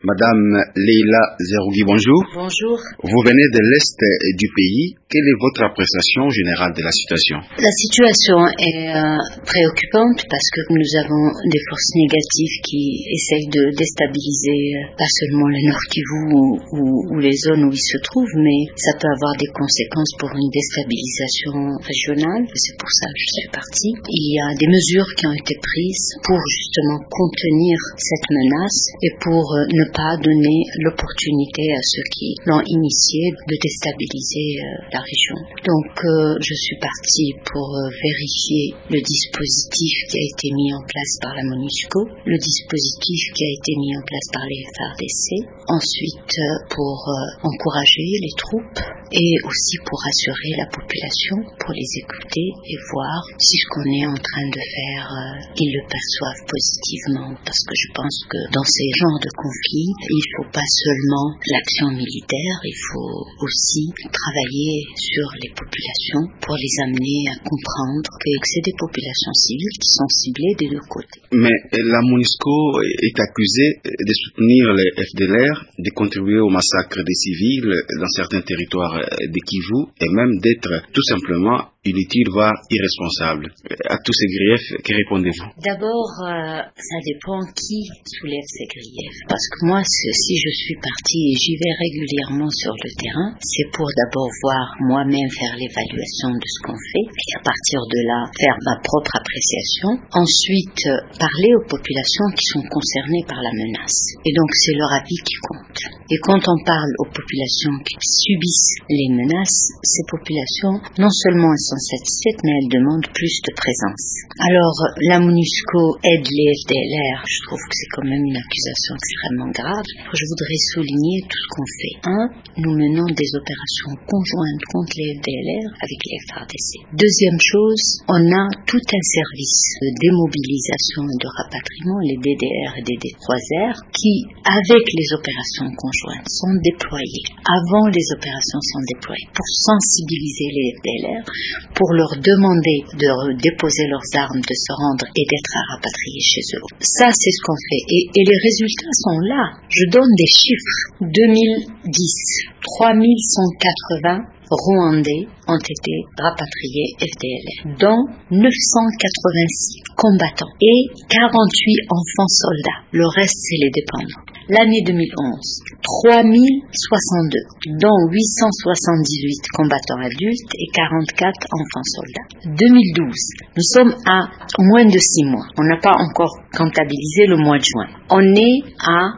Madame Leila Zerougui, bonjour. Bonjour. Vous venez de l'Est du pays. Quelle est votre appréciation générale de la situation? La situation est préoccupante parce que nous avons des forces négatives qui essayent de déstabiliser pas seulement le Nord Kivu ou les zones où ils se trouvent, mais ça peut avoir des conséquences pour une déstabilisation régionale. C'est pour ça que je suis partie. Il y a des mesures qui ont été prises pour justement contenir cette menace et pour ne pas donner l'opportunité à ceux qui l'ont initié de déstabiliser la région. Donc je suis partie pour vérifier le dispositif qui a été mis en place par la MONUSCO, le dispositif qui a été mis en place par les FARDC, ensuite pour encourager les troupes et aussi pour rassurer la population, pour les écouter et voir si ce qu'on est en train de faire, ils le perçoivent positivement. Parce que je pense que dans ces genres de conflits, il ne faut pas seulement l'action militaire, il faut aussi travailler sur les populations pour les amener à comprendre que c'est des populations civiles qui sont ciblées des deux côtés. Mais la MONUSCO est accusée de soutenir les FDLR, de contribuer au massacre des civils dans certains territoires de Kivu et même d'être tout simplement inutile, voire irresponsable. À tous ces griefs, que répondez-vous? D'abord, ça dépend qui soulève ces griefs. Parce que moi, si je suis partie et j'y vais régulièrement sur le terrain, c'est pour d'abord voir moi-même faire l'évaluation de ce qu'on fait, et à partir de là, faire ma propre appréciation. Ensuite, parler aux populations qui sont concernées par la menace. Et donc, c'est leur avis qui compte. Et quand on parle aux populations qui subissent les menaces, ces populations, non seulement elles sont satisfaites, mais elles demandent plus de présence. Alors, la MONUSCO aide les FDLR. Je trouve que c'est quand même une accusation extrêmement grave. Je voudrais souligner tout ce qu'on fait. Nous menons des opérations conjointes contre les FDLR avec les FARDC. Deuxième chose, on a tout un service de démobilisation et de rapatriement, les DDR et DD3R, qui, avec les opérations conjointes, sont déployés. Avant les opérations sont déployées pour sensibiliser les FDLR, pour leur demander de déposer leurs armes, de se rendre et d'être rapatriés chez eux. Ça, c'est ce qu'on fait. Et les résultats sont là. Je donne des chiffres. 2010, 3180 Rwandais ont été rapatriés FDLR, dont 986 combattants et 48 enfants soldats. Le reste, c'est les dépendants. L'année 2011, 3062, dont 878 combattants adultes et 44 enfants soldats. 2012, nous sommes à moins de 6 mois. On n'a pas encore comptabilisé le mois de juin. On est à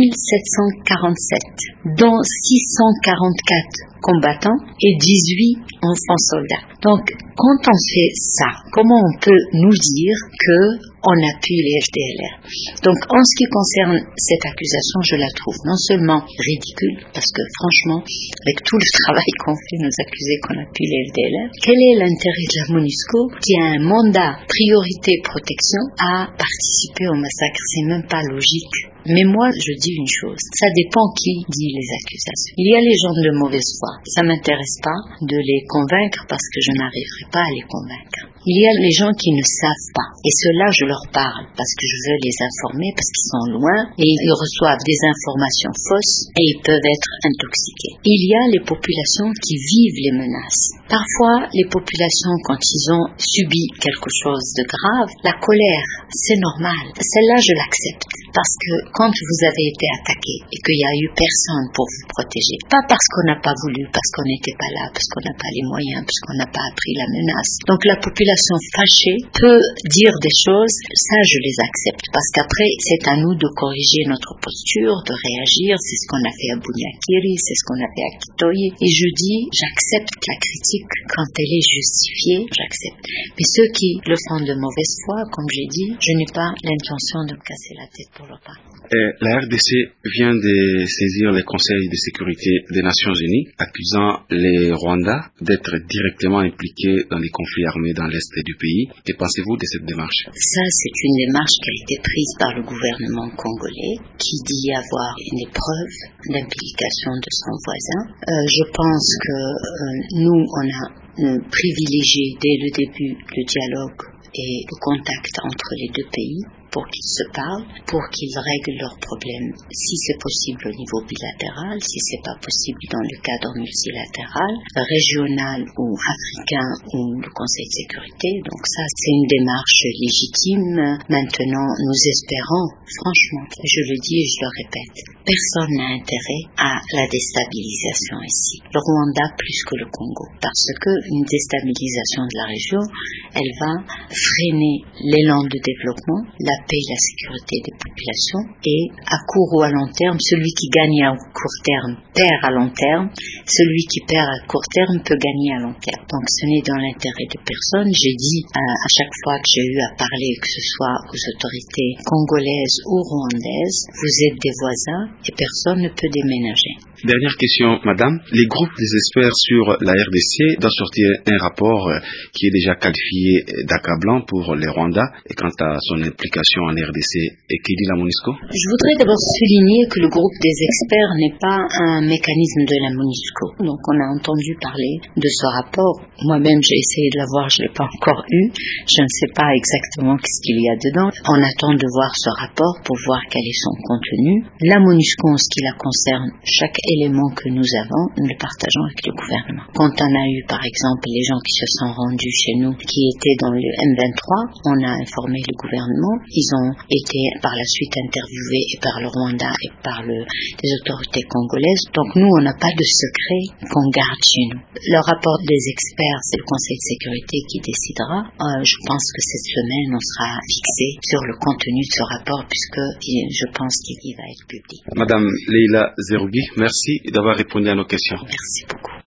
1747, dont 644 combattants et 18 enfants soldats. Donc, quand on fait ça, comment on peut nous dire que on appuie les FDLR? Donc, en ce qui concerne cette accusation, je la trouve non seulement ridicule, parce que franchement, avec tout le travail qu'on fait, nous accuser qu'on appuie les FDLR, quel est l'intérêt de la MONUSCO qui a un mandat priorité protection à participer au massacre? C'est même pas logique. Mais moi, je dis une chose, ça dépend qui dit les accusations. Il y a les gens de mauvaise foi. Ça m'intéresse pas de les convaincre parce que je n'arriverai pas à les convaincre. Il y a les gens qui ne savent pas. Et ceux-là, je leur parle parce que je veux les informer, parce qu'ils sont loin et ils reçoivent des informations fausses et ils peuvent être intoxiqués. Il y a les populations qui vivent les menaces. Parfois, les populations, quand ils ont subi quelque chose de grave, la colère, c'est normal. Celle-là, je l'accepte. Parce que quand vous avez été attaqué et qu'il n'y a eu personne pour vous protéger, pas parce qu'on n'a pas voulu, parce qu'on n'était pas là, parce qu'on n'a pas les moyens, parce qu'on n'a pas appris la menace. Donc la population fâchée peut dire des choses, ça je les accepte, parce qu'après c'est à nous de corriger notre posture, de réagir, c'est ce qu'on a fait à Bunyakiri, c'est ce qu'on a fait à Kitoyi, et je dis, j'accepte la critique quand elle est justifiée, j'accepte. Mais ceux qui le font de mauvaise foi, comme j'ai dit, je n'ai pas l'intention de me casser la tête pour leur part. La RDC vient de saisir le Conseil de sécurité des Nations Unies, accusant les Rwandais d'être directement impliqués dans les conflits armés dans l'est du pays. Que pensez-vous de cette démarche? Ça, c'est une démarche qui a été prise par le gouvernement congolais, qui dit avoir une preuve d'implication de son voisin. Je pense que nous, on a privilégié dès le début le dialogue et le contact entre les deux pays. pour qu'ils se parlent, pour qu'ils règlent leurs problèmes, si c'est possible au niveau bilatéral, si c'est pas possible dans le cadre multilatéral, régional ou africain ou le Conseil de sécurité. Donc ça, c'est une démarche légitime. Maintenant, nous espérons, franchement, je le dis et je le répète, personne n'a intérêt à la déstabilisation ici. Le Rwanda plus que le Congo, parce que une déstabilisation de la région, elle va freiner l'élan de développement, la paix et la sécurité des populations, et à court ou à long terme, celui qui gagne à court terme perd à long terme, celui qui perd à court terme peut gagner à long terme. Donc ce n'est dans l'intérêt de personne. J'ai dit à chaque fois que j'ai eu à parler, que ce soit aux autorités congolaises ou rwandaises, vous êtes des voisins et personne ne peut déménager. Dernière question, madame. Les groupes des experts sur la RDC doivent sortir un rapport qui est déjà qualifié d'accablant pour les Rwandais et quant à son implication en RDC. Et qui dit la MONUSCO? Je voudrais d'abord souligner que le groupe des experts n'est pas un mécanisme de la MONUSCO. Donc on a entendu parler de ce rapport. Moi-même j'ai essayé de l'avoir, je ne l'ai pas encore eu. Je ne sais pas exactement ce qu'il y a dedans. On attend de voir ce rapport pour voir quel est son contenu. La MONUSCO, en ce qui la concerne, chaque élément que nous avons, nous le partageons avec le gouvernement. Quand on a eu, par exemple, les gens qui se sont rendus chez nous, qui étaient dans le M23, on a informé le gouvernement. Ils ont été par la suite interviewés et par le Rwanda et par les autorités congolaises. Donc nous, on n'a pas de secret qu'on garde chez nous. Le rapport des experts, c'est le Conseil de sécurité qui décidera. Je pense que cette semaine, on sera fixé sur le contenu de ce rapport, puisque je pense qu'il va être public. Madame Leila Zerougi, merci d'avoir répondu à nos questions. Merci beaucoup.